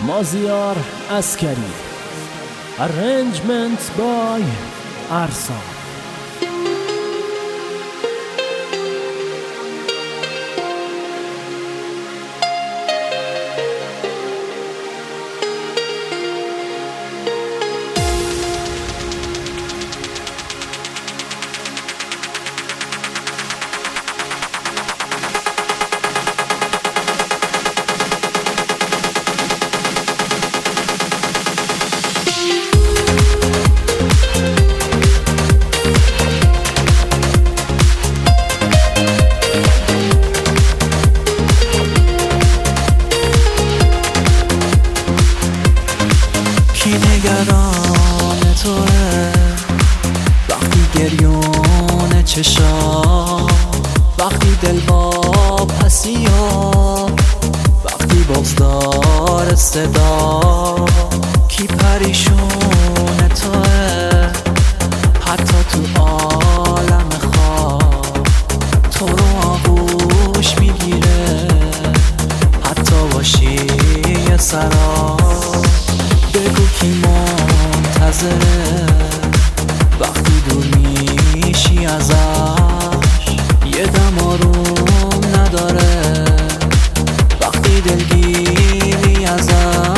مازیار عسکری. Arrangement by Arsa. کی نگران توه وقتی گریون چشا، وقتی دل با پسی ها، وقتی بازدار صدا. کی پریشون توه حتی تو عالم خواب، تو رو آغوش میگیره حتی باشی یه سرا. بگو کی منتظره وقتی دور میشی ازش، یه دم آروم نداره وقتی دلگیری ازش.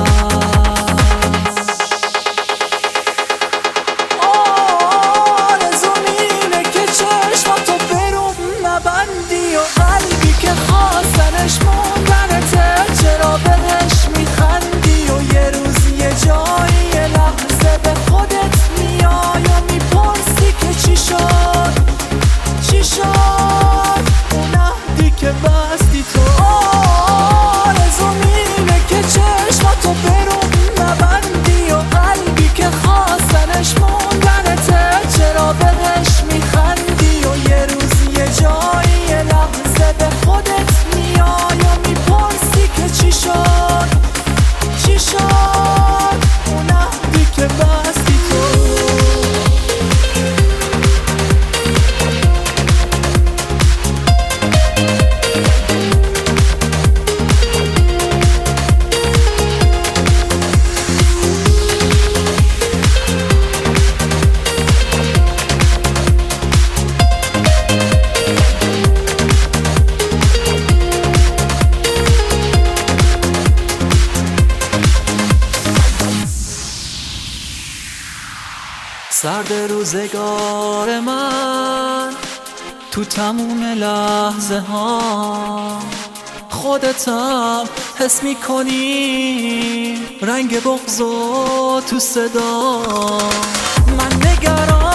آرزوم اینه که چشماتو بروم نبندی و قلبی که خواستنش موندنته، چرا بهش میخندی و یه روز یه جایی یه لحظه به خودت میای و میپرسی که چی شد چی شد اون عهدی که بستی تو. آرزوم اینه که چشماتو بروم نبندی و قلبی که خواستنش موندنته، چرا بهش میخندی و یه روز یه جایی یه لحظه به خودت میای و میپرسی که چی شد چی شد اون عهدی که بستی تو. سرد روزگار من تو تموم لحظه ها، خودتم حس میکنی رنگ بغض و تو صدا. من نگران